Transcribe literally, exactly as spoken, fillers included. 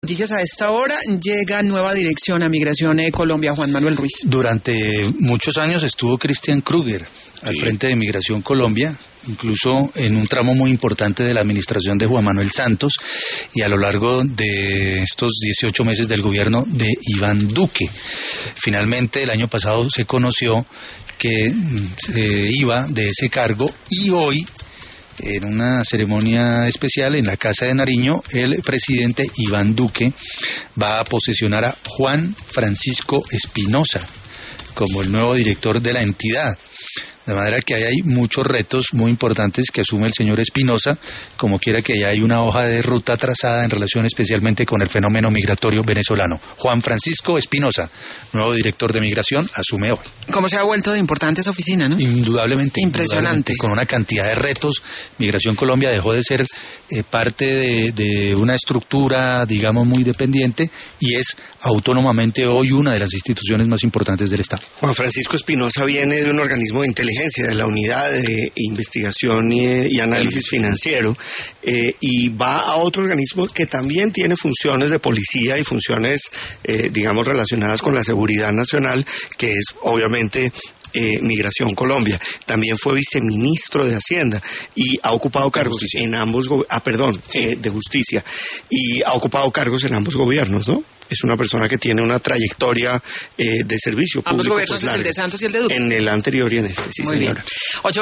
Noticias a esta hora, llega nueva dirección a Migración de Colombia, Juan Manuel Ruiz. Durante muchos años estuvo Christian Kruger al sí. frente de Migración Colombia, incluso en un tramo muy importante de la administración de Juan Manuel Santos y a lo largo de estos dieciocho meses del gobierno de Iván Duque. Finalmente, el año pasado se conoció que se iba de ese cargo y hoy, en una ceremonia especial en la Casa de Nariño, el presidente Iván Duque va a posesionar a Juan Francisco Espinosa como el nuevo director de la entidad. De manera que ahí hay muchos retos muy importantes que asume el señor Espinosa, como quiera que haya hay una hoja de ruta trazada en relación especialmente con el fenómeno migratorio venezolano. Juan Francisco Espinosa, nuevo director de Migración, asume hoy. ¿Cómo se ha vuelto de importante esa oficina, no? Indudablemente. Impresionante. Indudablemente, con una cantidad de retos. Migración Colombia dejó de ser eh, parte de, de una estructura, digamos, muy dependiente y es autónomamente hoy una de las instituciones más importantes del Estado. Juan Francisco Espinosa viene de un organismo de inteligencia, de la Unidad de Investigación y, y Análisis Financiero, eh, y va a otro organismo que también tiene funciones de policía y funciones, eh, digamos, relacionadas con la seguridad nacional, que es obviamente Eh, Migración Colombia. También fue viceministro de Hacienda y ha ocupado cargos en ambos go- ah perdón sí. eh, de Justicia y ha ocupado cargos en ambos gobiernos, ¿no? Es una persona que tiene una trayectoria eh, de servicio público. Ambos gobiernos, pues, es el de Santos y el de Duque. En el anterior y en este, sí, Muy señora. Bien.